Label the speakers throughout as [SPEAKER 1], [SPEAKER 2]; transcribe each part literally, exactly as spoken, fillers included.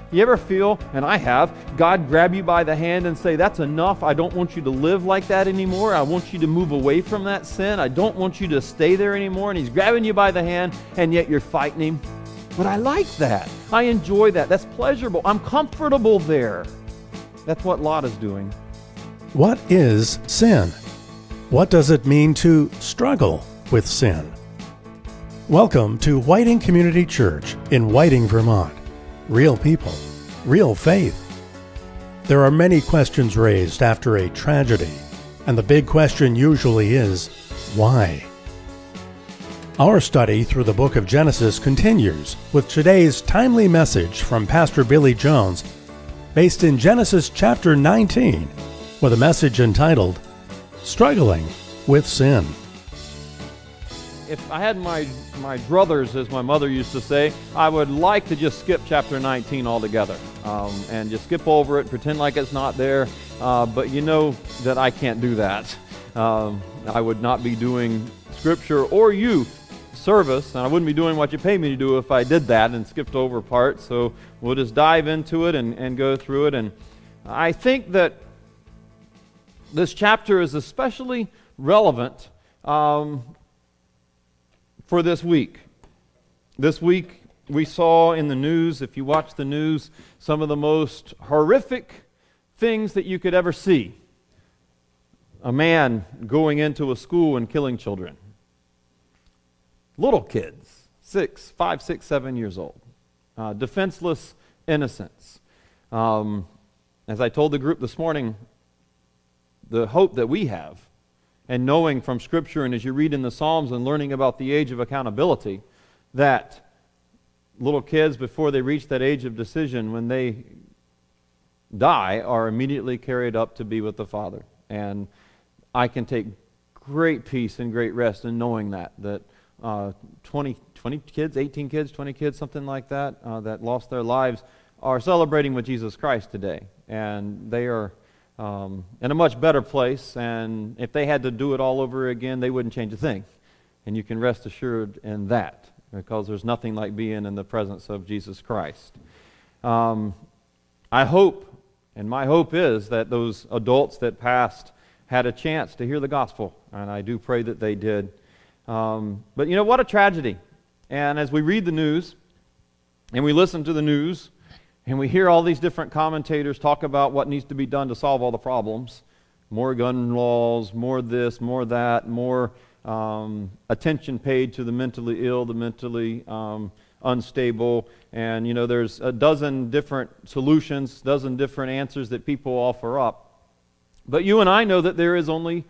[SPEAKER 1] You ever feel, and I have, God grab you by the hand and say, that's enough. I don't want you to live like that anymore. I want you to move away from that sin. I don't want you to stay there anymore. And He's grabbing you by the hand, and yet you're fighting Him. But I like that. I enjoy that. That's pleasurable. I'm comfortable there. That's what Lot is doing.
[SPEAKER 2] What is sin? What does it mean to struggle with sin? Welcome to Whiting Community Church in Whiting, Vermont. Real people, real faith. There are many questions raised after a tragedy, and the big question usually is, why? Our study through the book of Genesis continues with today's timely message from Pastor Billy Jones, based in Genesis chapter nineteen, with a message entitled, Struggling with Sin.
[SPEAKER 1] If I had my, my druthers, as my mother used to say, I would like to just skip chapter nineteen altogether um, and just skip over it, pretend like it's not there, uh, but you know that I can't do that. Um, I would not be doing Scripture or you service, and I wouldn't be doing what you pay me to do if I did that and skipped over parts, so we'll just dive into it and, and go through it. And I think that this chapter is especially relevant um, for this week. This week we saw in the news, if you watch the news, some of the most horrific things that you could ever see. A man going into a school and killing children. Little kids, six, five, six, seven years old. Uh, defenseless innocents. Um, as I told the group this morning, the hope that we have, and knowing from Scripture and as you read in the Psalms and learning about the age of accountability, that little kids, before they reach that age of decision, when they die, are immediately carried up to be with the Father. And I can take great peace and great rest in knowing that, that uh, twenty, twenty kids, eighteen kids, twenty kids, something like that, uh, that lost their lives, are celebrating with Jesus Christ today. And they are Um, in a much better place, and if they had to do it all over again, they wouldn't change a thing. And you can rest assured in that, because there's nothing like being in the presence of Jesus Christ. Um, I hope, and my hope is, that those adults that passed had a chance to hear the gospel, and I do pray that they did. Um, but you know, what a tragedy. And as we read the news, and we listen to the news, and we hear all these different commentators talk about what needs to be done to solve all the problems. More gun laws, more this, more that, more um, attention paid to the mentally ill, the mentally um, unstable. And, you know, there's a dozen different solutions, dozen different answers that people offer up. But you and I know that there is only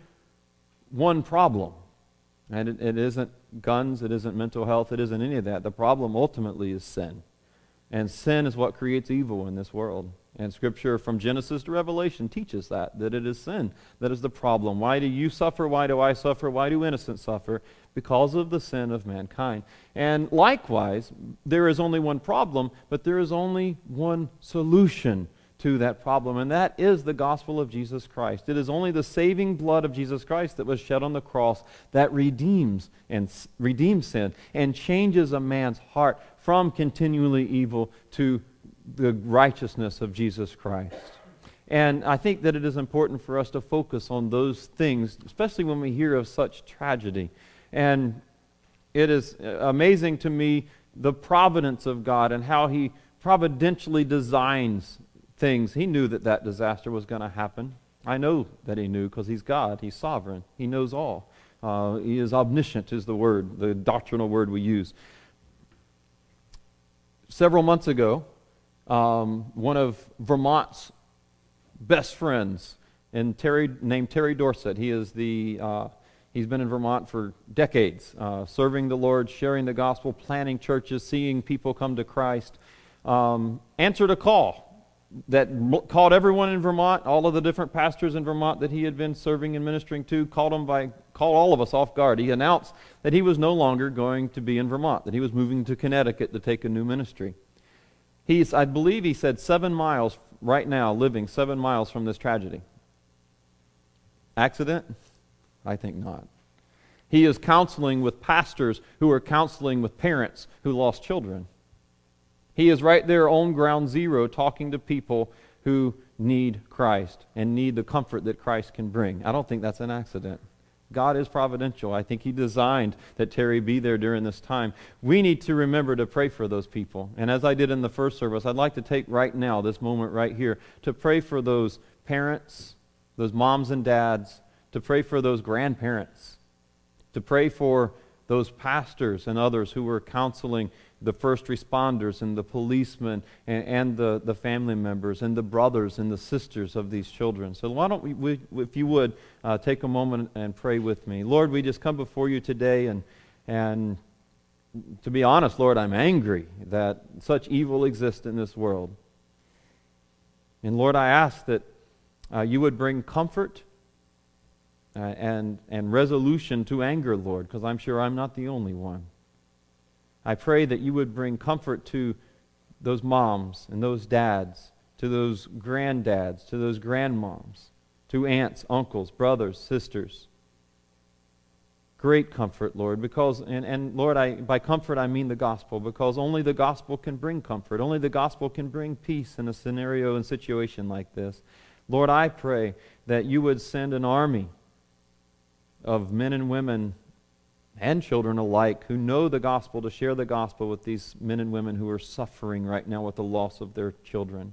[SPEAKER 1] one problem. And it, it isn't guns, it isn't mental health, it isn't any of that. The problem ultimately is sin. And sin is what creates evil in this world. And Scripture from Genesis to Revelation teaches that, that it is sin that is the problem. Why do you suffer? Why do I suffer? Why do innocents suffer? Because of the sin of mankind. And likewise, there is only one problem, but there is only one solution to that problem, and that is the gospel of Jesus Christ. It is only the saving blood of Jesus Christ that was shed on the cross that redeems and redeems sin and changes a man's heart from continually evil to the righteousness of Jesus Christ. And I think that it is important for us to focus on those things, especially when we hear of such tragedy. And it is amazing to me the providence of God and how He providentially designs things. He knew that that disaster was going to happen. I know that He knew, because He's God. He's sovereign. He knows all. Uh, he is omniscient is the word, the doctrinal word we use. Several months ago, um, one of Vermont's best friends, and Terry, named Terry Dorsett, he is the uh, he's been in Vermont for decades, uh, serving the Lord, sharing the gospel, planting churches, seeing people come to Christ. Um, answered a call that called everyone in Vermont, all of the different pastors in Vermont that he had been serving and ministering to, called them by, called all of us off guard. He announced that he was no longer going to be in Vermont, that he was moving to Connecticut to take a new ministry. He's, I believe he said, seven miles right now, living seven miles from this tragedy. Accident? I think not. He is counseling with pastors who are counseling with parents who lost children. He is right there on ground zero talking to people who need Christ and need the comfort that Christ can bring. I don't think that's an accident. God is providential. I think He designed that Terry be there during this time. We need to remember to pray for those people. And as I did in the first service, I'd like to take right now, this moment right here, to pray for those parents, those moms and dads, to pray for those grandparents, to pray for those pastors and others who were counseling the first responders and the policemen and, and the, the family members and the brothers and the sisters of these children. So why don't we, we if you would, uh, take a moment and pray with me. Lord, we just come before you today, and and to be honest, Lord, I'm angry that such evil exists in this world. And Lord, I ask that uh, you would bring comfort uh, and, and resolution to anger, Lord, because I'm sure I'm not the only one. I pray that you would bring comfort to those moms and those dads, to those granddads, to those grandmoms, to aunts, uncles, brothers, sisters. Great comfort, Lord, because, and, and Lord, I by comfort I mean the gospel, because only the gospel can bring comfort. Only the gospel can bring peace in a scenario and situation like this. Lord, I pray that you would send an army of men and women and children alike who know the gospel to share the gospel with these men and women who are suffering right now with the loss of their children.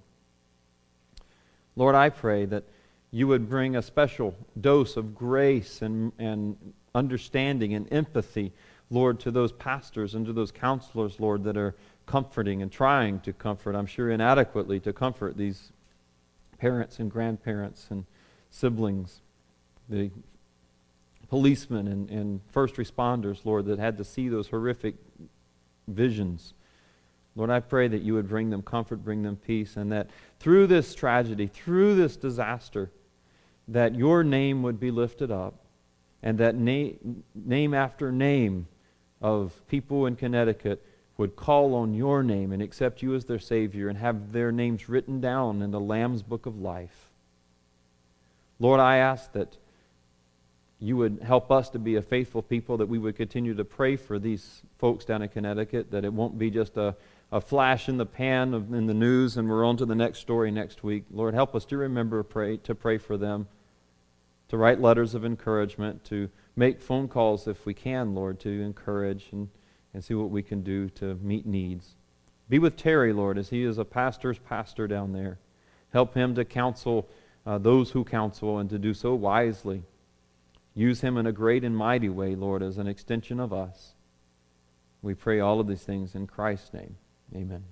[SPEAKER 1] Lord, I pray that you would bring a special dose of grace and, and understanding and empathy, Lord, to those pastors and to those counselors, Lord, that are comforting and trying to comfort, I'm sure inadequately, to comfort these parents and grandparents and siblings, the policemen and, and first responders, Lord, that had to see those horrific visions. Lord, I pray that you would bring them comfort, bring them peace, and that through this tragedy, through this disaster, that your name would be lifted up, and that na- name after name of people in Connecticut would call on your name and accept you as their Savior and have their names written down in the Lamb's Book of Life. Lord, I ask that you would help us to be a faithful people, that we would continue to pray for these folks down in Connecticut, that it won't be just a, a flash in the pan of, in the news and we're on to the next story next week. Lord, help us to remember pray, to pray for them, to write letters of encouragement, to make phone calls if we can, Lord, to encourage and, and see what we can do to meet needs. Be with Terry, Lord, as he is a pastor's pastor down there. Help him to counsel uh, those who counsel and to do so wisely. Use him in a great and mighty way, Lord, as an extension of us. We pray all of these things in Christ's name. Amen.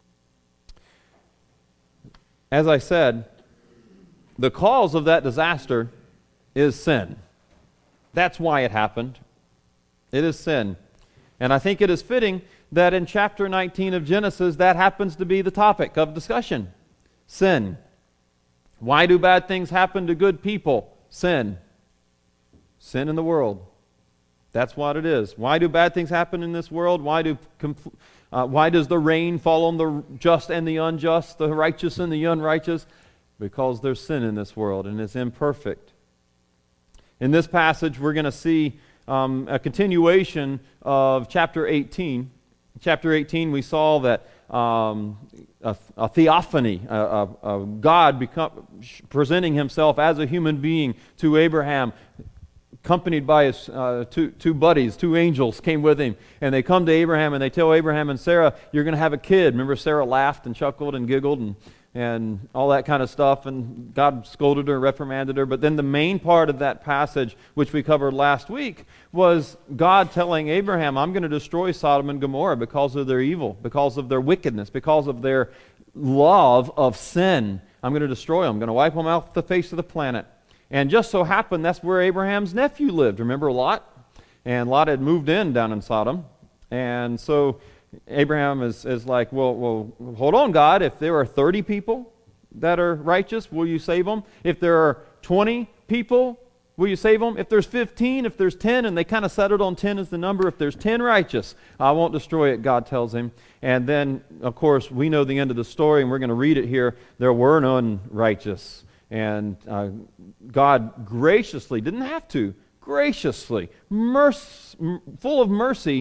[SPEAKER 1] As I said, the cause of that disaster is sin. That's why it happened. It is sin. And I think it is fitting that in chapter nineteen of Genesis, that happens to be the topic of discussion. Sin. Why do bad things happen to good people? Sin. Sin in the world. That's what it is. Why do bad things happen in this world? Why do uh, why does the rain fall on the just and the unjust, the righteous and the unrighteous? Because there's sin in this world and it's imperfect. In this passage, we're going to see um, a continuation of chapter eighteen. In chapter eighteen, we saw that um, a, a theophany, a, a, a God become, presenting himself as a human being to Abraham, accompanied by his uh, two, two buddies, two angels came with him. And they come to Abraham and they tell Abraham and Sarah, you're going to have a kid. Remember, Sarah laughed and chuckled and giggled and, and all that kind of stuff. And God scolded her, reprimanded her. But then the main part of that passage, which we covered last week, was God telling Abraham, I'm going to destroy Sodom and Gomorrah because of their evil, because of their wickedness, because of their love of sin. I'm going to destroy them. I'm going to wipe them off the face of the planet. And just so happened, that's where Abraham's nephew lived. Remember Lot? And Lot had moved in down in Sodom. And so Abraham is, is like, well, well, hold on, God. If there are thirty people that are righteous, will you save them? If there are twenty people, will you save them? If there's fifteen, if there's ten, and they kind of settled on ten as the number, if there's ten righteous, I won't destroy it, God tells him. And then, of course, we know the end of the story, and we're going to read it here. There were none righteous. And uh, God graciously, didn't have to, graciously, merc- full of mercy,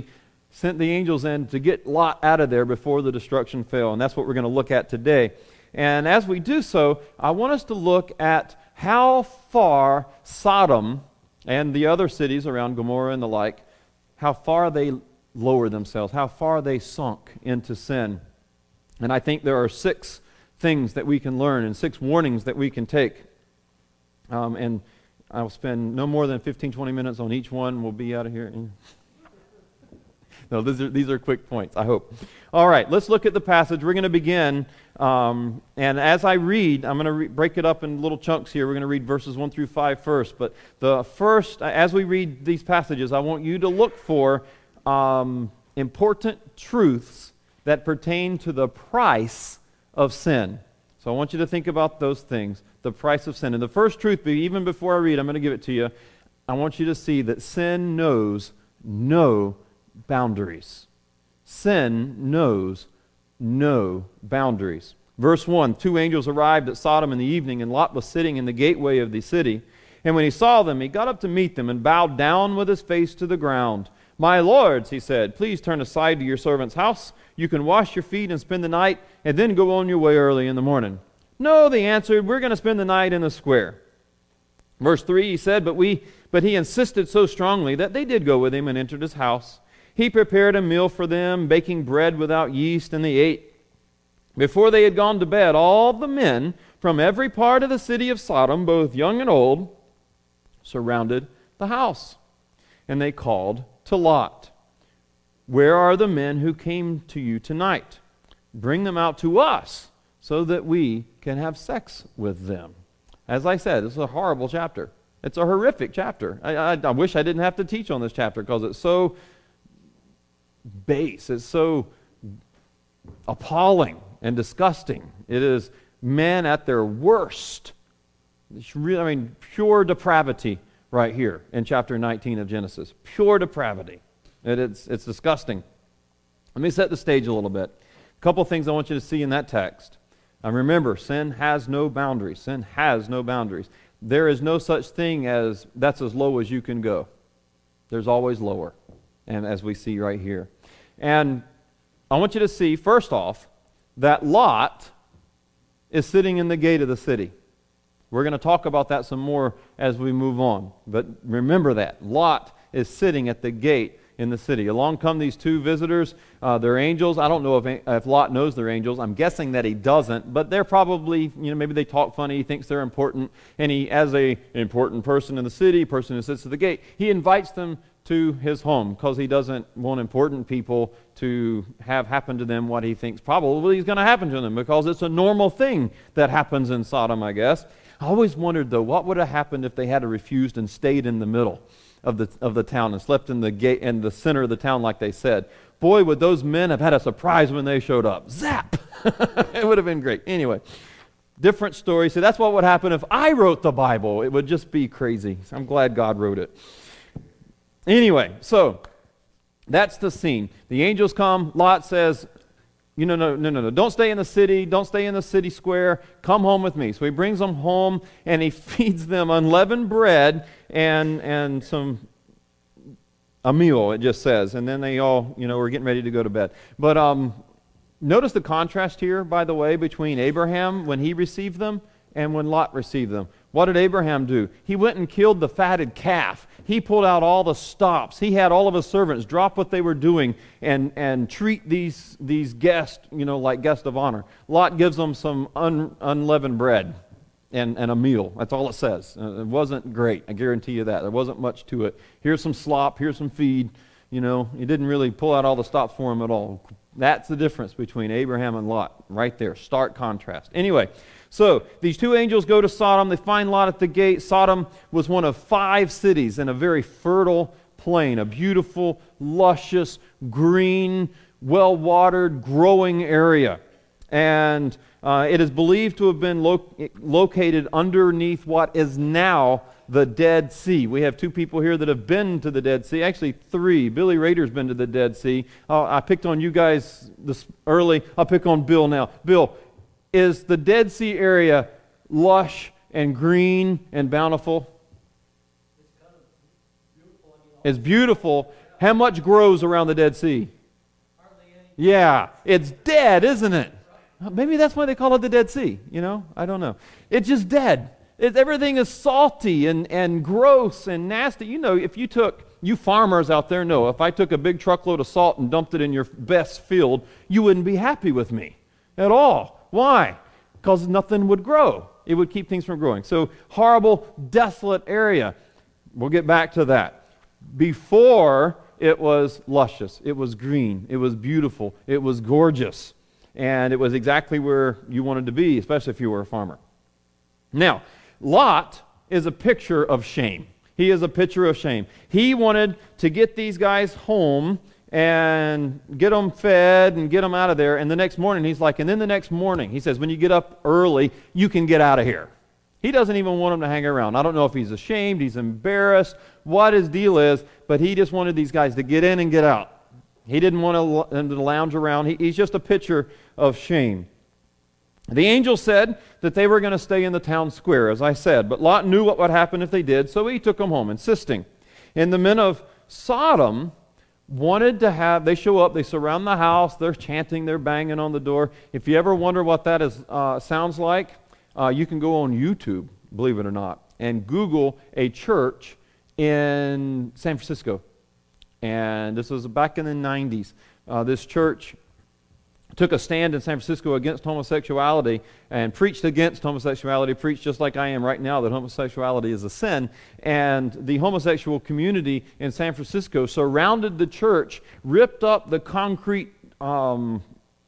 [SPEAKER 1] sent the angels in to get Lot out of there before the destruction fell. And that's what we're going to look at today. And as we do so, I want us to look at how far Sodom and the other cities around Gomorrah and the like, how far they lowered themselves, how far they sunk into sin. And I think there are six things that we can learn and six warnings that we can take. Um, and I'll spend no more than fifteen, twenty minutes on each one. We'll be out of here. No, these are, these are quick points, I hope. All right, let's look at the passage. We're going to begin, um, and as I read, I'm going to re- break it up in little chunks here. We're going to read verses one through five first. But the first, as we read these passages, I want you to look for um, important truths that pertain to the price of sin. So I want you to think about those things, the price of sin. And the first truth, even before I read, I'm going to give it to you. I want you to see that sin knows no boundaries. Sin knows no boundaries. Verse one, two angels arrived at Sodom in the evening, and Lot was sitting in the gateway of the city. And when he saw them, he got up to meet them and bowed down with his face to the ground. "My lords," he said, "please turn aside to your servant's house. You can wash your feet and spend the night, and then go on your way early in the morning." "No," they answered, "we're going to spend the night in the square." Verse three, he said, but we, but he insisted so strongly that they did go with him and entered his house. He prepared a meal for them, baking bread without yeast, and they ate. Before they had gone to bed, all the men from every part of the city of Sodom, both young and old, surrounded the house. And they called to Lot, "Where are the men who came to you tonight? Bring them out to us so that we can have sex with them." As I said, this is a horrible chapter. It's a horrific chapter. I, I, I wish I didn't have to teach on this chapter because it's so base. It's so appalling and disgusting. It is men at their worst. It's really, I mean, pure depravity right here in chapter nineteen of Genesis. Pure depravity. It, it's, it's disgusting. Let me set the stage a little bit. A couple things I want you to see in that text. And remember, sin has no boundaries. Sin has no boundaries. There is no such thing as that's as low as you can go. There's always lower, and as we see right here. And I want you to see, first off, that Lot is sitting in the gate of the city. We're going to talk about that some more as we move on. But remember that. Lot is sitting at the gate in the city. Along come these two visitors. Uh, they're angels. I don't know if, if Lot knows they're angels. I'm guessing that he doesn't. But they're probably, you know, maybe they talk funny. He thinks they're important. And he, as a important person in the city, person who sits at the gate, he invites them to his home because he doesn't want important people to have happen to them what he thinks probably is going to happen to them, because it's a normal thing that happens in Sodom, I guess. I always wondered, though, what would have happened if they had refused and stayed in the middle of the of the town and slept in the gate in the center of the town like they said. Boy, would those men have had a surprise when they showed up. Zap! It would have been great. Anyway, different story. So that's what would happen if I wrote the Bible. It would just be crazy. So I'm glad God wrote it. Anyway, so that's the scene. The angels come. Lot says, You know, no, no, no, no. Don't stay in the city. Don't stay in the city square. Come home with me. So he brings them home, and he feeds them unleavened bread and and some a meal. It just says, and then they all, you know, were getting ready to go to bed. But um, notice the contrast here, by the way, between Abraham when he received them and when Lot received them. What did Abraham do? He went and killed the fatted calf. He pulled out all the stops. He had all of his servants drop what they were doing and, and treat these, these guests, you know, like guests of honor. Lot gives them some un, unleavened bread and, and a meal. That's all it says. Uh, it wasn't great. I guarantee you that. There wasn't much to it. Here's some slop. Here's some feed. You know, he didn't really pull out all the stops for him at all. That's the difference between Abraham and Lot right there. Stark contrast. Anyway, so these two angels go to Sodom. They find Lot at the gate. Sodom was one of five cities in a very fertile plain, a beautiful, luscious, green, well-watered, growing area. And uh, it is believed to have been lo- located underneath what is now the Dead Sea. We have two people here that have been to the Dead Sea. Actually, three. Billy Rader's been to the Dead Sea. Uh, I picked on you guys this early. I'll pick on Bill now. Bill, is the Dead Sea area lush and green and bountiful? It's beautiful. How much grows around the Dead Sea? Yeah, it's dead, isn't it? Maybe that's why they call it the Dead Sea, you know? I don't know. It's just dead. It, everything is salty and, and gross and nasty. You know, if you took, you farmers out there know, if I took a big truckload of salt and dumped it in your best field, you wouldn't be happy with me at all. Why? Because nothing would grow. It would keep things from growing. So, horrible, desolate area. We'll get back to that. Before, it was luscious. It was green. It was beautiful. It was gorgeous. And it was exactly where you wanted to be, especially if you were a farmer. Now, Lot is a picture of shame. He is a picture of shame. He wanted to get these guys home and get them fed and get them out of there. And the next morning, he's like, and then the next morning, he says, when you get up early, you can get out of here. He doesn't even want them to hang around. I don't know if he's ashamed, he's embarrassed, what his deal is, but he just wanted these guys to get in and get out. He didn't want them to lounge around. He, he's just a picture of shame. The angel said that they were going to stay in the town square, as I said, but Lot knew what would happen if they did, so he took them home, insisting. And the men of Sodom wanted to have, they show up, they surround the house, they're chanting, they're banging on the door. If you ever wonder what that is uh, sounds like, uh, you can go on YouTube, believe it or not, and Google a church in San Francisco. And this was back in the nineties. Uh, this church took a stand in San Francisco against homosexuality and preached against homosexuality, preached just like I am right now that homosexuality is a sin. And the homosexual community in San Francisco surrounded the church, ripped up the concrete um,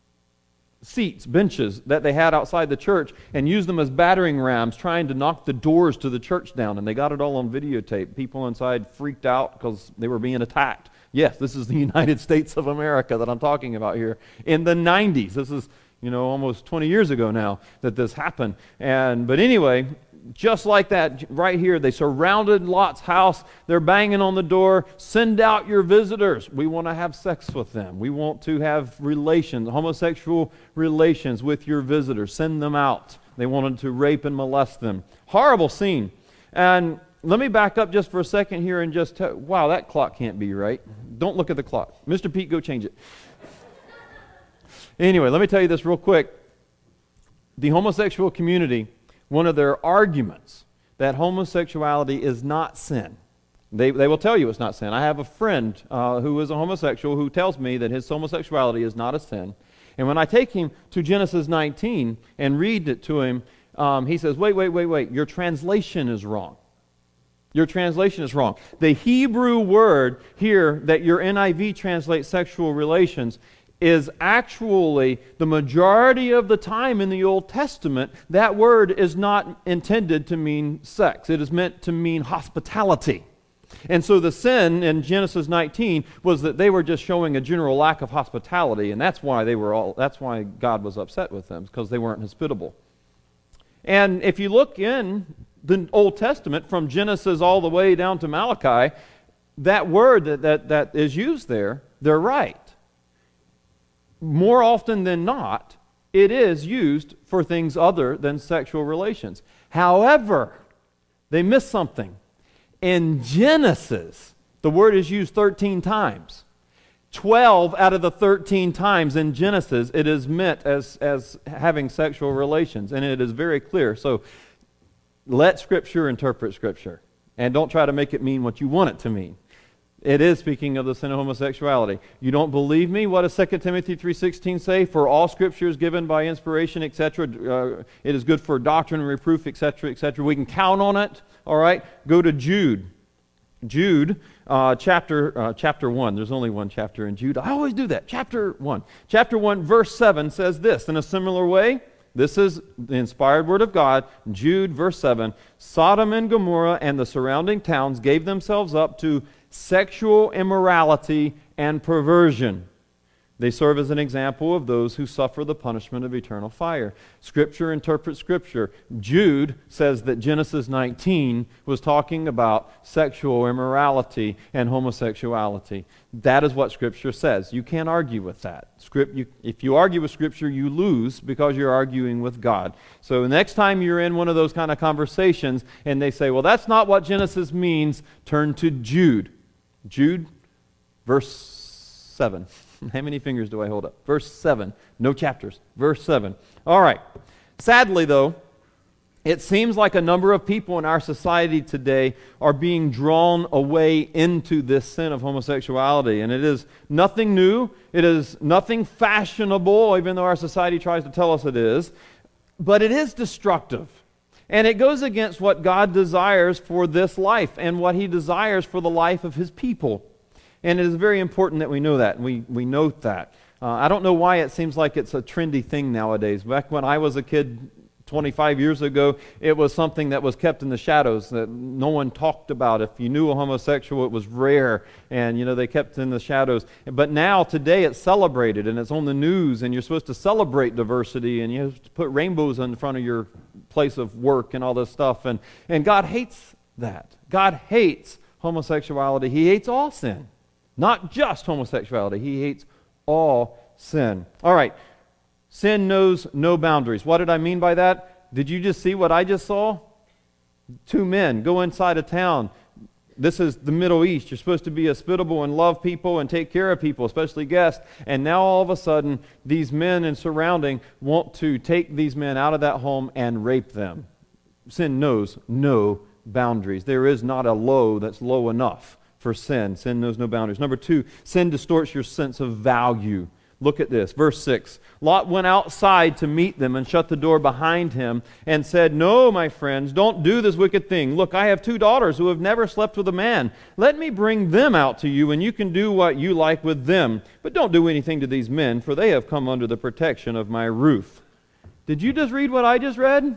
[SPEAKER 1] seats, benches that they had outside the church and used them as battering rams, trying to knock the doors to the church down. And they got it all on videotape. People inside freaked out because they were being attacked. Yes, this is the United States of America that I'm talking about here. In the nineties, this is, you know, almost twenty years ago now that this happened. And but anyway, just like that, right here, they surrounded Lot's house. They're banging on the door. Send out your visitors. We want to have sex with them. We want to have relations, homosexual relations with your visitors. Send them out. They wanted to rape and molest them. Horrible scene. And let me back up just for a second here and just tell, wow, that clock can't be right. Don't look at the clock. Mister Pete, go change it. Anyway, let me tell you this real quick. The homosexual community, one of their arguments that homosexuality is not sin. They, they will tell you it's not sin. I have a friend uh, who is a homosexual who tells me that his homosexuality is not a sin. And when I take him to Genesis nineteen and read it to him, um, he says, wait, wait, wait, wait, your translation is wrong. Your translation is wrong. The Hebrew word here that your N I V translates sexual relations is actually, the majority of the time in the Old Testament, that word is not intended to mean sex. It is meant to mean hospitality. And so the sin in Genesis nineteen was that they were just showing a general lack of hospitality, and that's why they were all that's why God was upset with them, because they weren't hospitable. And if you look in the Old Testament, from Genesis all the way down to Malachi, that word that, that, that is used there, they're right. More often than not, it is used for things other than sexual relations. However, they miss something. In Genesis, the word is used thirteen times. twelve out of the thirteen times in Genesis, it is meant as, as having sexual relations, and it is very clear. So, let Scripture interpret Scripture, and don't try to make it mean what you want it to mean. It is speaking of the sin of homosexuality. You don't believe me? What does Second Timothy three sixteen say? For all Scripture is given by inspiration, et cetera. Uh, it is good for doctrine and reproof, et cetera, et cetera. We can count on it. All right? Go to Jude. Jude, uh, chapter uh, chapter one. There's only one chapter in Jude. I always do that. Chapter one. Chapter one, verse seven says this. In a similar way, this is the inspired word of God. Jude, verse seven. Sodom and Gomorrah and the surrounding towns gave themselves up to sexual immorality and perversion. They serve as an example of those who suffer the punishment of eternal fire. Scripture interprets Scripture. Jude says that Genesis nineteen was talking about sexual immorality and homosexuality. That is what Scripture says. You can't argue with that. Script, you, if you argue with Scripture, you lose because you're arguing with God. So next time you're in one of those kind of conversations and they say, well, that's not what Genesis means, turn to Jude. Jude Verse seven. How many fingers do I hold up? Verse seven. No chapters. Verse seven. All right. Sadly, though, it seems like a number of people in our society today are being drawn away into this sin of homosexuality. And it is nothing new. It is nothing fashionable, even though our society tries to tell us it is. But it is destructive. And it goes against what God desires for this life and what He desires for the life of His people. And it is very important that we know that, and we, we note that. Uh, I don't know why it seems like it's a trendy thing nowadays. Back when I was a kid twenty-five years ago, it was something that was kept in the shadows, that no one talked about. If you knew a homosexual, it was rare, and you know they kept it in the shadows. But now, today, it's celebrated, and it's on the news, and you're supposed to celebrate diversity, and you have to put rainbows in front of your place of work and all this stuff. And, and God hates that. God hates homosexuality. He hates all sin. Not just homosexuality. He hates all sin. All right. Sin knows no boundaries. What did I mean by that? Did you just see what I just saw? Two men go inside a town. This is the Middle East. You're supposed to be hospitable and love people and take care of people, especially guests. And now all of a sudden, these men and surrounding want to take these men out of that home and rape them. Sin knows no boundaries. There is not a low that's low enough for sin. Sin knows no boundaries. Number two, sin distorts your sense of value. Look at this, verse six. Lot went outside to meet them and shut the door behind him and said, "No, my friends, don't do this wicked thing. Look, I have two daughters who have never slept with a man. Let me bring them out to you, and you can do what you like with them. But don't do anything to these men, for they have come under the protection of my roof." Did you just read what I just read?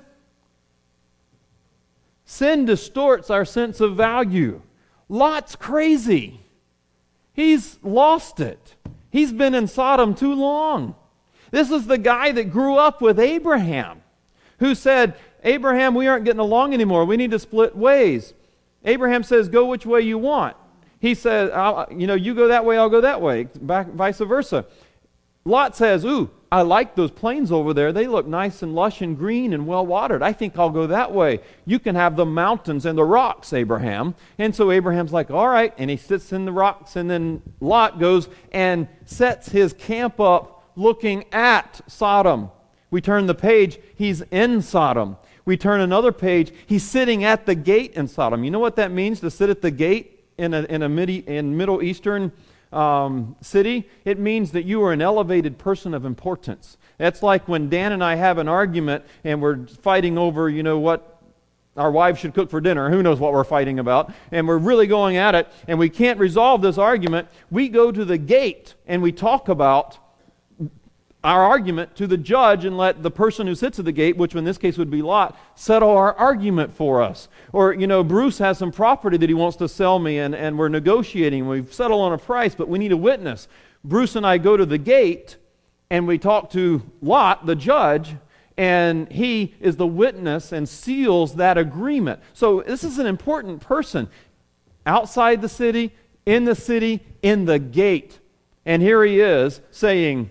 [SPEAKER 1] Sin distorts our sense of value. Lot's crazy. He's lost it. He's been in Sodom too long. This is the guy that grew up with Abraham, who said, "Abraham, we aren't getting along anymore. We need to split ways." Abraham says, "Go which way you want." He says, I'll, you know, you go that way, I'll go that way, back, vice versa. Lot says, "Ooh, I like those plains over there. They look nice and lush and green and well watered. I think I'll go that way. You can have the mountains and the rocks, Abraham." And so Abraham's like, "All right." And he sits in the rocks, and then Lot goes and sets his camp up looking at Sodom. We turn the page, he's in Sodom. We turn another page, he's sitting at the gate in Sodom. You know what that means, to sit at the gate in a, in a midi, in Middle Eastern Um, city? It means that you are an elevated person of importance. That's like when Dan and I have an argument and we're fighting over, you know, what our wives should cook for dinner. Who knows what we're fighting about? And we're really going at it, and we can't resolve this argument. We go to the gate and we talk about our argument to the judge and let the person who sits at the gate, which in this case would be Lot, settle our argument for us. Or, you know, Bruce has some property that he wants to sell me, and, and we're negotiating. We've settled on a price, but we need a witness. Bruce and I go to the gate, and we talk to Lot, the judge, and he is the witness and seals that agreement. So this is an important person. Outside the city, in the city, in the gate. And here he is saying,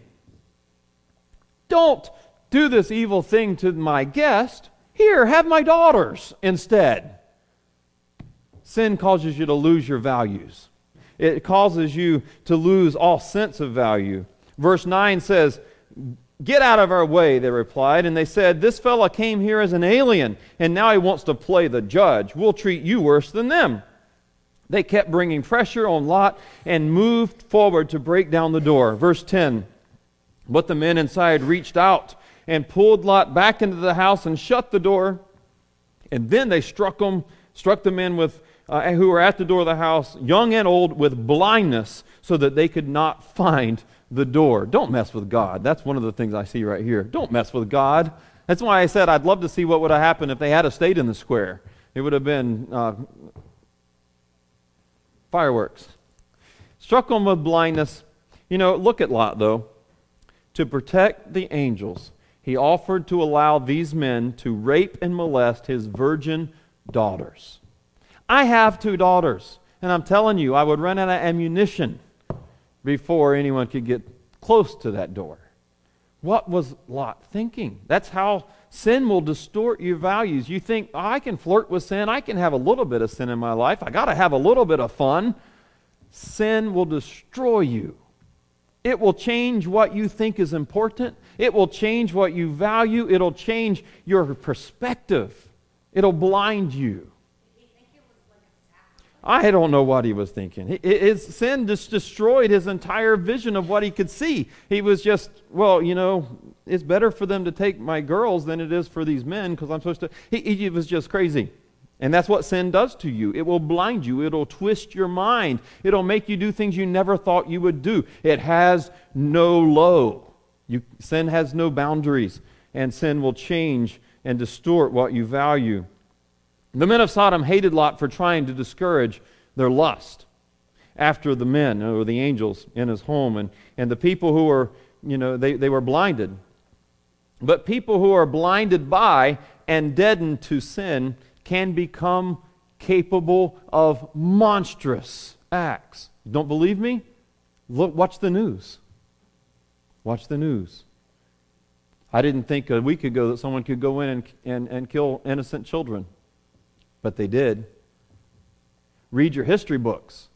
[SPEAKER 1] "Don't do this evil thing to my guest. Here, have my daughters instead." Sin causes you to lose your values. It causes you to lose all sense of value. Verse nine says, "Get out of our way," they replied. And they said, "This fella came here as an alien, and now he wants to play the judge. We'll treat you worse than them." They kept bringing pressure on Lot and moved forward to break down the door. Verse ten, "But the men inside reached out and pulled Lot back into the house and shut the door. And then they struck him, struck the men with uh, who were at the door of the house, young and old, with blindness, so that they could not find the door." Don't mess with God. That's one of the things I see right here. Don't mess with God. That's why I said I'd love to see what would have happened if they had a stayed in the square. It would have been uh, fireworks. Struck them with blindness. You know, look at Lot, though. To protect the angels, he offered to allow these men to rape and molest his virgin daughters. I have two daughters, and I'm telling you, I would run out of ammunition before anyone could get close to that door. What was Lot thinking? That's how sin will distort your values. You think, oh, I can flirt with sin, I can have a little bit of sin in my life, I got to have a little bit of fun. sin will destroy you. It will change what you think is important. It will change what you value. It'll change your perspective. It'll blind you. I don't know what he was thinking. His sin just destroyed his entire vision of what he could see. He was just, well, you know, it's better for them to take my girls than it is for these men because I'm supposed to. He, he was just crazy. And that's what sin does to you. It will blind you. It'll twist your mind. It'll make you do things you never thought you would do. It has no low. You, sin has no boundaries. And sin will change and distort what you value. The men of Sodom hated Lot for trying to discourage their lust after the men or the angels in his home. And, and the people who were, you know, they, they were blinded. But people who are blinded by and deadened to sin can become capable of monstrous acts. Don't believe me? Look, watch the news. Watch the news. I didn't think a week ago that someone could go in and, and, and kill innocent children. But they did. Read your history books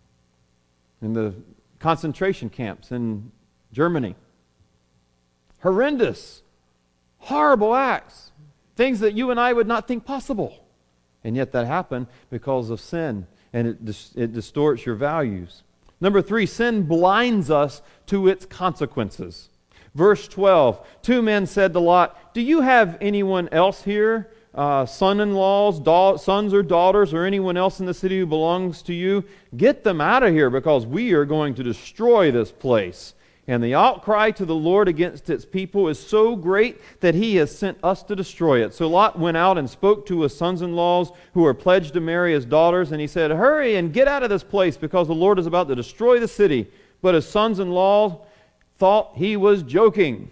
[SPEAKER 1] in the concentration camps in Germany. Horrendous, horrible acts. Things that you and I would not think possible. And yet that happened because of sin. And it, dis- it distorts your values. Number three, sin blinds us to its consequences. Verse twelve, two men said to Lot, "Do you have anyone else here, uh, son-in-laws, da- sons or daughters, or anyone else in the city who belongs to you? Get them out of here because we are going to destroy this place. And the outcry to the Lord against its people is so great that He has sent us to destroy it." So Lot went out and spoke to his sons-in-laws who were pledged to marry his daughters, and he said, "Hurry and get out of this place because the Lord is about to destroy the city." But his sons-in-law thought he was joking.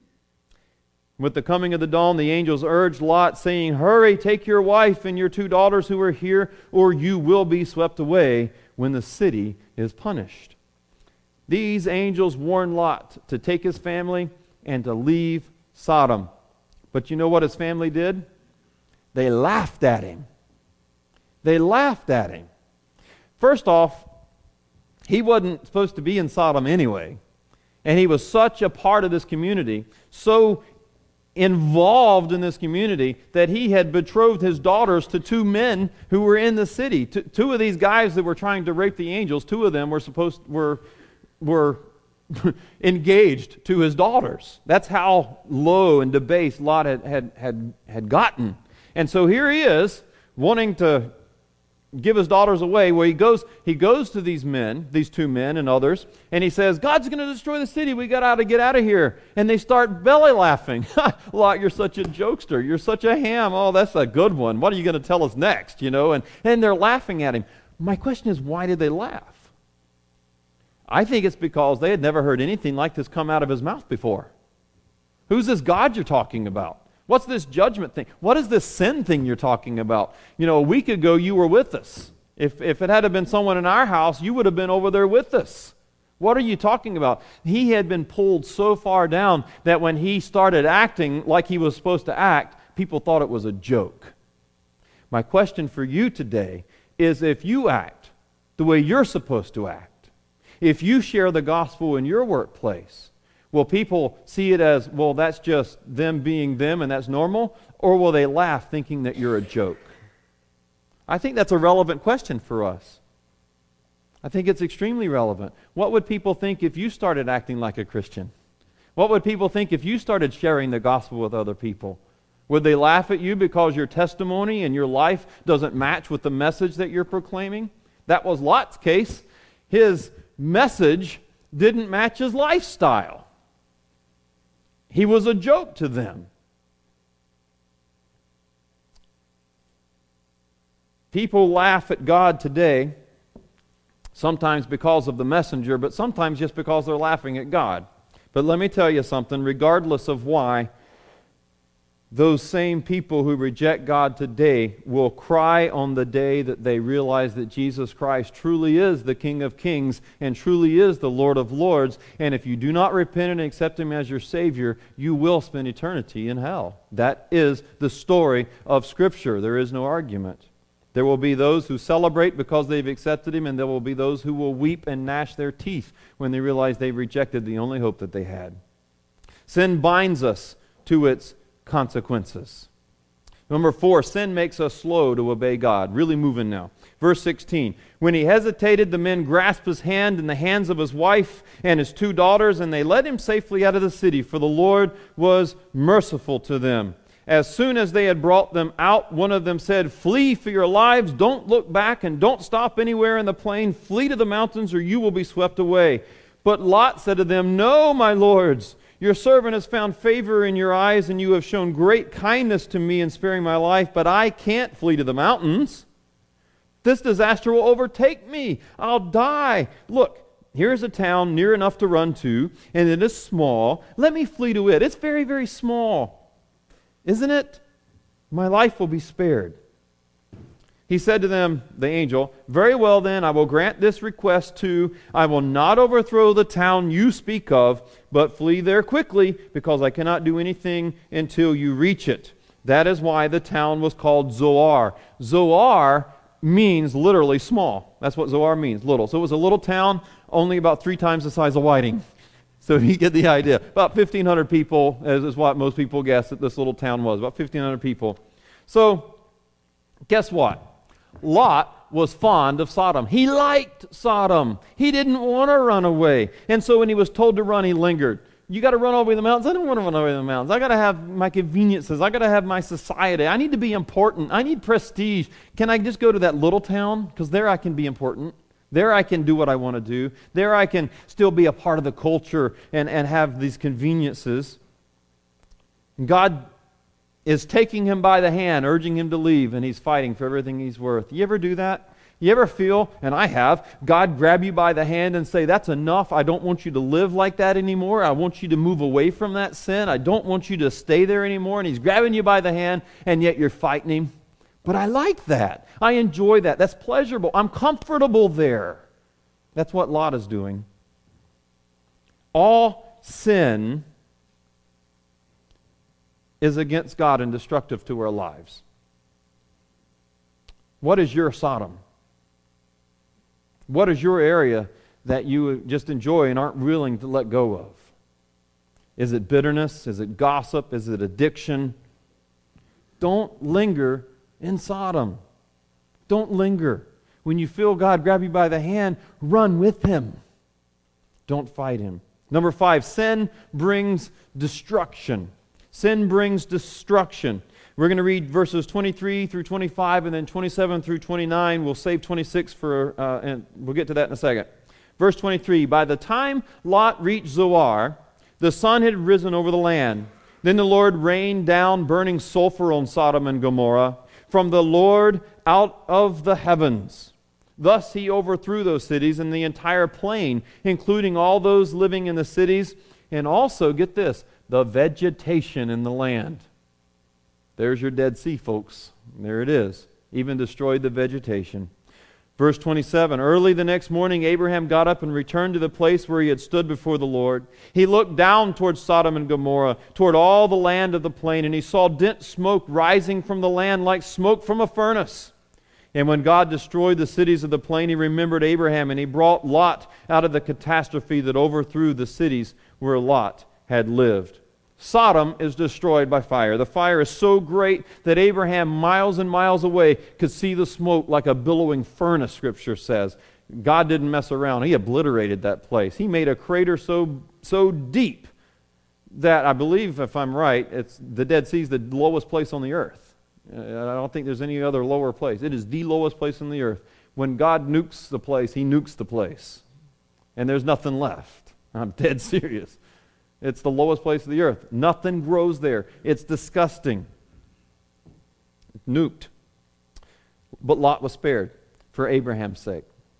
[SPEAKER 1] With the coming of the dawn, the angels urged Lot, saying, "Hurry, take your wife and your two daughters who are here, or you will be swept away when the city is punished." These angels warned Lot to take his family and to leave Sodom. But you know what his family did? They laughed at him. They laughed at him. First off, he wasn't supposed to be in Sodom anyway. And he was such a part of this community, so involved in this community, that he had betrothed his daughters to two men who were in the city. T- two of these guys that were trying to rape the angels, two of them were supposed were were engaged to his daughters. That's how low and debased Lot had, had, had, had gotten. And so here he is, wanting to give his daughters away. Well, he goes, he goes to these men, these two men and others, and he says, "God's going to destroy the city. We got to get out of here." And they start belly laughing. "Lot, you're such a jokester. You're such a ham. Oh, that's a good one. What are you going to tell us next?" You know, and, and they're laughing at him. My question is, why did they laugh? I think it's because they had never heard anything like this come out of his mouth before. Who's this God you're talking about? What's this judgment thing? What is this sin thing you're talking about? You know, a week ago you were with us. If, if it had been someone in our house, you would have been over there with us. What are you talking about? He had been pulled so far down that when he started acting like he was supposed to act, people thought it was a joke. My question for you today is, if you act the way you're supposed to act, if you share the gospel in your workplace, will people see it as, well, that's just them being them and that's normal? Or will they laugh thinking that you're a joke? I think that's a relevant question for us. I think it's extremely relevant. What would people think if you started acting like a Christian? What would people think if you started sharing the gospel with other people? Would they laugh at you because your testimony and your life doesn't match with the message that you're proclaiming? That was Lot's case. His message didn't match his lifestyle. He was a joke to them. People laugh at God today, sometimes because of the messenger, but sometimes just because they're laughing at God. But let me tell you something, regardless of why, those same people who reject God today will cry on the day that they realize that Jesus Christ truly is the King of Kings and truly is the Lord of Lords. And if you do not repent and accept Him as your Savior, you will spend eternity in hell. That is the story of Scripture. There is no argument. There will be those who celebrate because they've accepted Him, and there will be those who will weep and gnash their teeth when they realize they've rejected the only hope that they had. Sin binds us to its consequences. Number four, sin makes us slow to obey God. Really moving now. Verse sixteen, when he hesitated, the men grasped his hand and the hands of his wife and his two daughters, and they led him safely out of the city, for the Lord was merciful to them. As soon as they had brought them out, one of them said, "Flee for your lives, don't look back, and don't stop anywhere in the plain. Flee to the mountains, or you will be swept away." But Lot said to them, "No, my lords, your servant has found favor in your eyes, and you have shown great kindness to me in sparing my life, but I can't flee to the mountains. This disaster will overtake me. I'll die. Look, here's a town near enough to run to, and it is small. Let me flee to it. It's very, very small. Isn't it? My life will be spared." He said to them, the angel, "Very well then, I will grant this request too. I will not overthrow the town you speak of, but flee there quickly, because I cannot do anything until you reach it." That is why the town was called Zoar. Zoar means literally small. That's what Zoar means, little. So it was a little town, only about three times the size of Whiting. So you get the idea. About fifteen hundred people is, is what most people guess that this little town was. About fifteen hundred people. So, guess what? Lot was fond of Sodom. He liked Sodom. He didn't want to run away. And so when he was told to run, he lingered. You got to run over the mountains? I don't want to run over the mountains. I got to have my conveniences. I got to have my society. I need to be important. I need prestige. Can I just go to that little town? Because there I can be important. There I can do what I want to do. There I can still be a part of the culture and, and have these conveniences. And God is taking him by the hand, urging him to leave, and he's fighting for everything he's worth. You ever do that? You ever feel, and I have, God grab you by the hand and say, "That's enough. I don't want you to live like that anymore. I want you to move away from that sin. I don't want you to stay there anymore." And he's grabbing you by the hand, and yet you're fighting him. But I like that. I enjoy that. That's pleasurable. I'm comfortable there. That's what Lot is doing. All sin is against God and destructive to our lives. What is your Sodom? What is your area that you just enjoy and aren't willing to let go of? Is it bitterness? Is it gossip? Is it addiction? Don't linger in Sodom. Don't linger. When you feel God grab you by the hand, run with Him. Don't fight Him. Number five, sin brings destruction. Sin brings destruction. We're going to read verses twenty-three through twenty-five and then twenty-seven through twenty-nine. We'll save twenty-six for, uh, and we'll get to that in a second. Verse twenty-three, by the time Lot reached Zoar, the sun had risen over the land. Then the Lord rained down burning sulfur on Sodom and Gomorrah from the Lord out of the heavens. Thus He overthrew those cities and the entire plain, including all those living in the cities, and also, get this, the vegetation in the land. There's your Dead Sea, folks. There it is. Even destroyed the vegetation. Verse twenty-seven, early the next morning Abraham got up and returned to the place where he had stood before the Lord. He looked down toward Sodom and Gomorrah, toward all the land of the plain, and he saw dense smoke rising from the land like smoke from a furnace. And when God destroyed the cities of the plain, He remembered Abraham, and He brought Lot out of the catastrophe that overthrew the cities where Lot had lived. Sodom is destroyed by fire. The fire is so great that Abraham, miles and miles away, could see the smoke like a billowing furnace, Scripture says. God didn't mess around. He obliterated that place. He made a crater so, so deep that I believe, if I'm right, it's the Dead Sea is the lowest place on the earth. I don't think there's any other lower place. It is the lowest place on the earth. When God nukes the place, He nukes the place. And there's nothing left. I'm dead serious. It's the lowest place of the earth. Nothing grows there. It's disgusting. Nuked. But Lot was spared for Abraham's sake.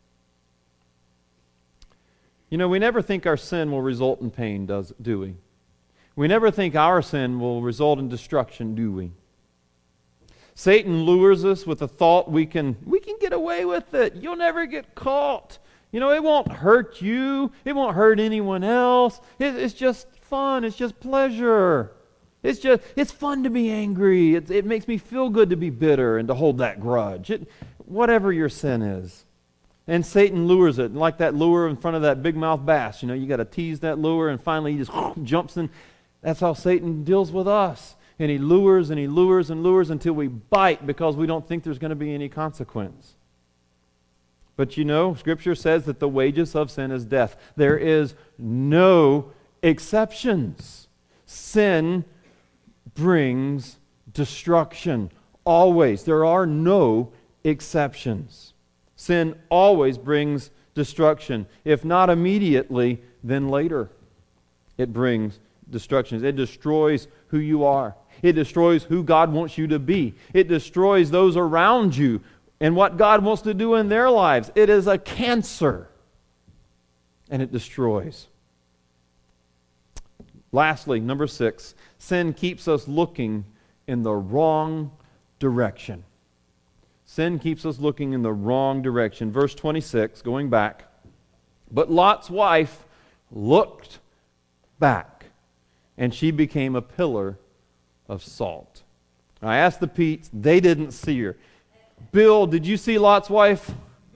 [SPEAKER 1] You know, we never think our sin will result in pain, does, do we? We never think our sin will result in destruction, do we? Satan lures us with the thought we can, we can get away with it. You'll never get caught. You know, it won't hurt you. It won't hurt anyone else. It, it's just fun. It's just pleasure. It's just, it's fun to be angry. It, it makes me feel good to be bitter and to hold that grudge. It, whatever your sin is. And Satan lures it, like that lure in front of that big mouth bass. You know, you got to tease that lure, and finally he just jumps in. That's how Satan deals with us. And he lures and he lures and lures until we bite because we don't think there's going to be any consequence. But you know, Scripture says that the wages of sin is death. There is no exceptions. Sin brings destruction. Always. There are no exceptions. Sin always brings destruction. If not immediately, then later. It brings destruction. It destroys who you are. It destroys who God wants you to be. It destroys those around you and what God wants to do in their lives. It is a cancer. And it destroys. Lastly, number six, sin keeps us looking in the wrong direction. Sin keeps us looking in the wrong direction. Verse twenty-six, going back. But Lot's wife looked back, and she became a pillar of salt. I asked the Pete's, they didn't see her. Bill, did you see Lot's wife?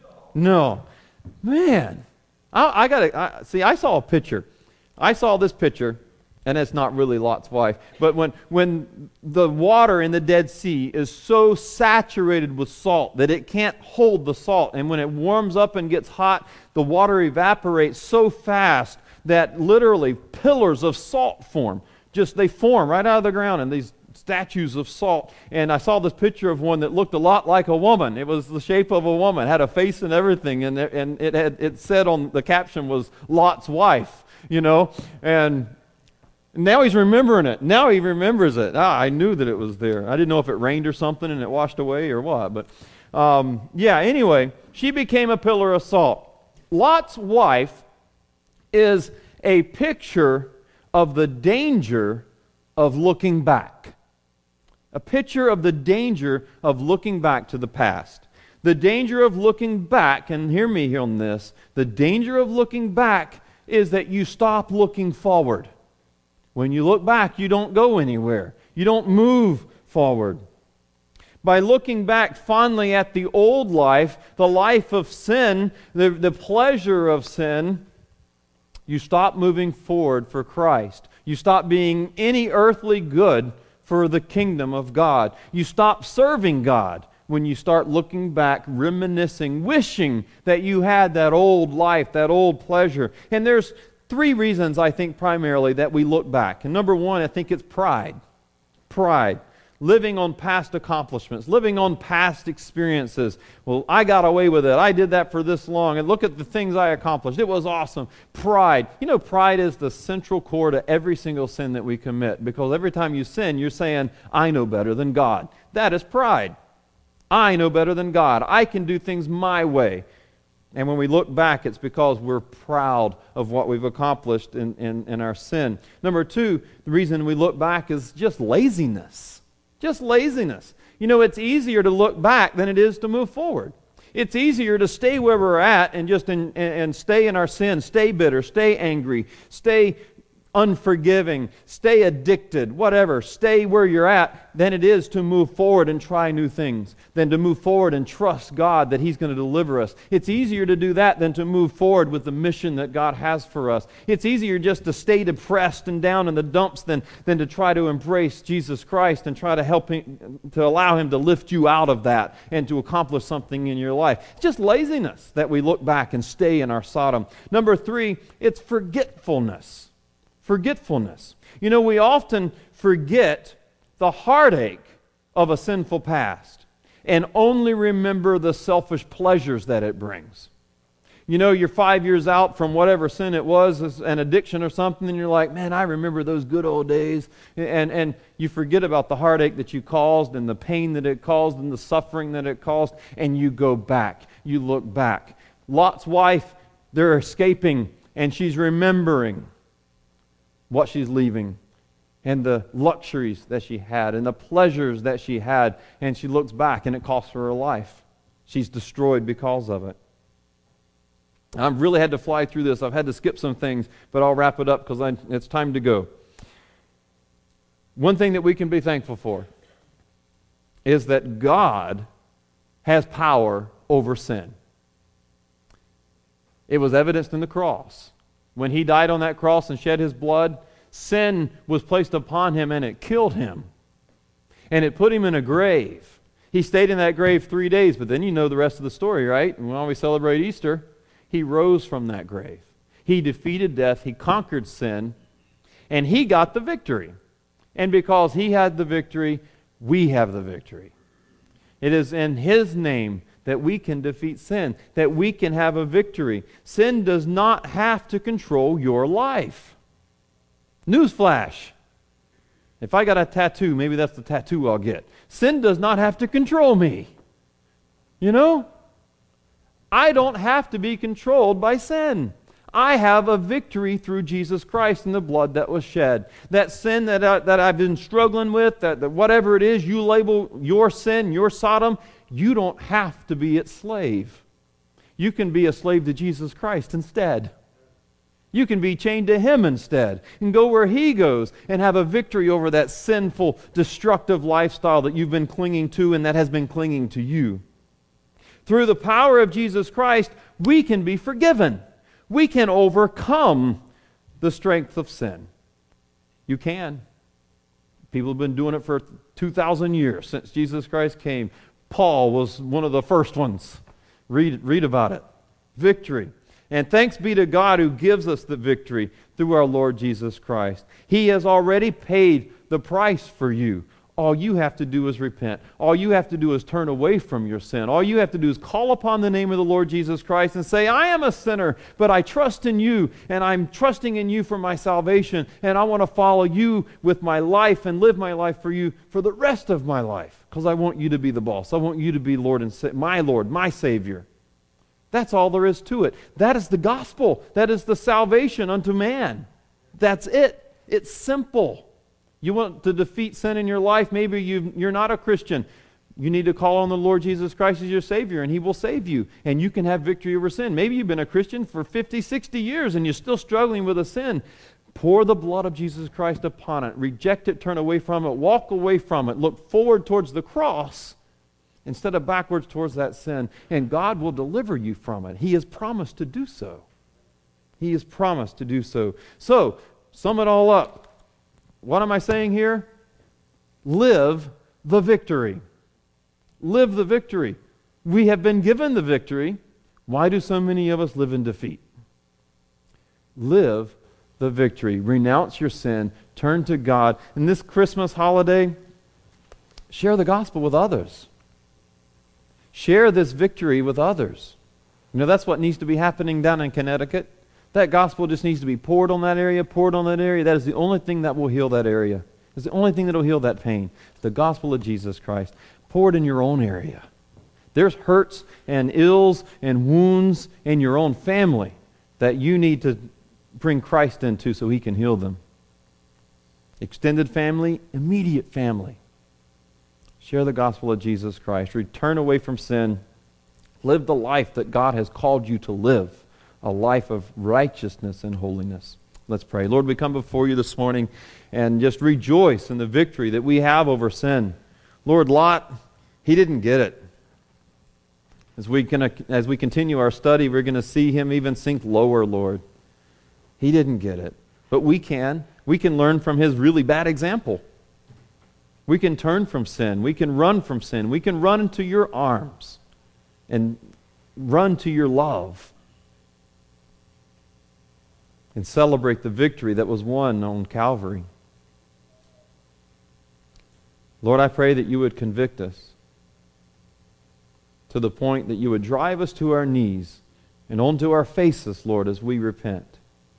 [SPEAKER 1] No. Man, I, I gotta see. I saw a picture. I saw this picture, and it's not really Lot's wife. But when when the water in the Dead Sea is so saturated with salt that it can't hold the salt, and when it warms up and gets hot, the water evaporates so fast that literally pillars of salt form. Just they form right out of the ground, and these statues of salt. And I saw this picture of one that looked a lot like a woman. It was the shape of a woman, had a face and everything, and it, and it had it said on the caption was Lot's wife, you know. And now he's remembering it. Now he remembers it. Ah, I knew that it was there. I didn't know if it rained or something and it washed away or what. But um, yeah, anyway, she became a pillar of salt. Lot's wife is a picture of the danger of looking back. A picture of the danger of looking back to the past. The danger of looking back, and hear me on this, the danger of looking back is that you stop looking forward. When you look back, you don't go anywhere. You don't move forward. By looking back fondly at the old life, the life of sin, the, the pleasure of sin, you stop moving forward for Christ. You stop being any earthly good for the kingdom of God. You stop serving God when you start looking back, reminiscing, wishing that you had that old life, that old pleasure. And there's three reasons, I think, primarily that we look back. And number one, I think it's pride. Pride. Living on past accomplishments, living on past experiences. Well, I got away with it. I did that for this long. And look at the things I accomplished. It was awesome. Pride. You know, pride is the central core to every single sin that we commit. Because every time you sin, you're saying, I know better than God. That is pride. I know better than God. I can do things my way. And when we look back, it's because we're proud of what we've accomplished in, in, in our sin. Number two, the reason we look back is just laziness. Just laziness. You know, it's easier to look back than it is to move forward. It's easier to stay where we're at and just in, and, and stay in our sin, stay bitter, stay angry, stay unforgiving, stay addicted, whatever, stay where you're at, than it is to move forward and try new things, than to move forward and trust God that He's going to deliver us. It's easier to do that than to move forward with the mission that God has for us. It's easier just to stay depressed and down in the dumps than, than to try to embrace Jesus Christ and try to help Him, to allow Him to lift you out of that and to accomplish something in your life. It's just laziness that we look back and stay in our Sodom. Number three, it's forgetfulness. Forgetfulness. You know, we often forget the heartache of a sinful past and only remember the selfish pleasures that it brings. You know, you're five years out from whatever sin it was, an addiction or something, and you're like, man, I remember those good old days. And, and you forget about the heartache that you caused and the pain that it caused and the suffering that it caused, and you go back. You look back. Lot's wife, they're escaping, and she's remembering what she's leaving and the luxuries that she had and the pleasures that she had, and she looks back and it costs her her life. She's destroyed because of it. I've really had to fly through this. I've had to skip some things, but I'll wrap it up because it's time to go. One thing that we can be thankful for is that God has power over sin. It was evidenced in the cross. When He died on that cross and shed His blood, sin was placed upon Him and it killed Him. And it put Him in a grave. He stayed in that grave three days, but then you know the rest of the story, right? And when we celebrate Easter, He rose from that grave. He defeated death, He conquered sin, and He got the victory. And because He had the victory, we have the victory. It is in His name that we can defeat sin, that we can have a victory. Sin does not have to control your life. Newsflash. If I got a tattoo, maybe that's the tattoo I'll get. Sin does not have to control me. You know? I don't have to be controlled by sin. I have a victory through Jesus Christ and the blood that was shed. That sin that, I, that I've been struggling with, that, that whatever it is you label your sin, your Sodom, you don't have to be its slave. You can be a slave to Jesus Christ instead. You can be chained to Him instead and go where He goes and have a victory over that sinful, destructive lifestyle that you've been clinging to and that has been clinging to you. Through the power of Jesus Christ, we can be forgiven. We can overcome the strength of sin. You can. People have been doing it for two thousand years since Jesus Christ came. Paul was one of the first ones. Read, read about it. Victory. And thanks be to God who gives us the victory through our Lord Jesus Christ. He has already paid the price for you. All you have to do is repent. All you have to do is turn away from your sin. All you have to do is call upon the name of the Lord Jesus Christ and say, I am a sinner, but I trust in you, and I'm trusting in you for my salvation, and I want to follow you with my life and live my life for you for the rest of my life, because I want you to be the boss. I want you to be Lord and Sa- my Lord, my Savior. That's all there is to it. That is the gospel. That is the salvation unto man. That's it. It's simple. You want to defeat sin in your life? Maybe you, you're not a Christian. You need to call on the Lord Jesus Christ as your Savior, and He will save you, and you can have victory over sin. Maybe you've been a Christian for fifty, sixty years, and you're still struggling with a sin. Pour the blood of Jesus Christ upon it. Reject it, turn away from it, walk away from it. Look forward towards the cross instead of backwards towards that sin, and God will deliver you from it. He has promised to do so. He has promised to do so. So, sum it all up. What am I saying here? Live the victory. Live the victory. We have been given the victory. Why do so many of us live in defeat? Live the victory. Renounce your sin. Turn to God. In this Christmas holiday, share the gospel with others. Share this victory with others. You know, that's what needs to be happening down in Connecticut. That gospel just needs to be poured on that area, poured on that area. That is the only thing that will heal that area. It's the only thing that will heal that pain. The gospel of Jesus Christ. Pour it in your own area. There's hurts and ills and wounds in your own family that you need to bring Christ into so He can heal them. Extended family, immediate family. Share the gospel of Jesus Christ. Return away from sin. Live the life that God has called you to live. A life of righteousness and holiness. Let's pray. Lord, we come before you this morning and just rejoice in the victory that we have over sin. Lord, Lot, he didn't get it. As we, can, as we continue our study, we're going to see him even sink lower, Lord. He didn't get it. But we can. We can learn from his really bad example. We can turn from sin. We can run from sin. We can run into your arms and run to your love. And celebrate the victory that was won on Calvary. Lord, I pray that you would convict us to the point that you would drive us to our knees and onto our faces, Lord, as we repent.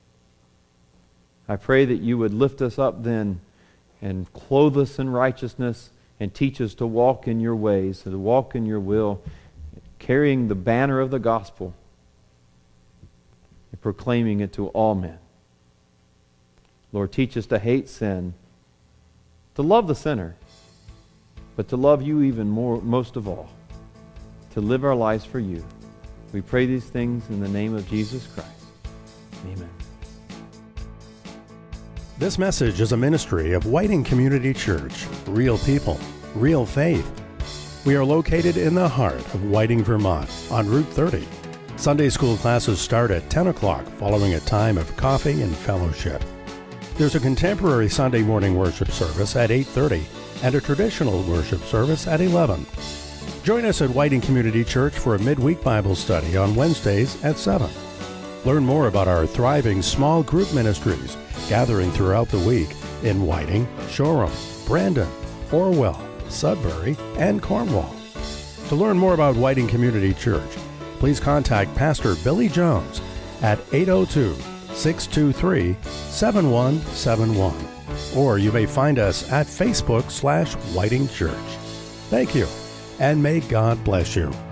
[SPEAKER 1] I pray that you would lift us up then and clothe us in righteousness and teach us to walk in your ways, to walk in your will, carrying the banner of the gospel and proclaiming it to all men. Lord, teach us to hate sin, to love the sinner, but to love you even more, most of all, to live our lives for you. We pray these things in the name of Jesus Christ. Amen.
[SPEAKER 2] This message is a ministry of Whiting Community Church. Real people, real faith. We are located in the heart of Whiting, Vermont, on Route thirty. Sunday school classes start at ten o'clock following a time of coffee and fellowship. There's a contemporary Sunday morning worship service at eight thirty and a traditional worship service at eleven. Join us at Whiting Community Church for a midweek Bible study on Wednesdays at seven. Learn more about our thriving small group ministries gathering throughout the week in Whiting, Shoreham, Brandon, Orwell, Sudbury, and Cornwall. To learn more about Whiting Community Church, please contact Pastor Billy Jones at eight oh two, six two three, seven one seven one, or you may find us at Facebook slash Whiting Church. Thank you, and may God bless you.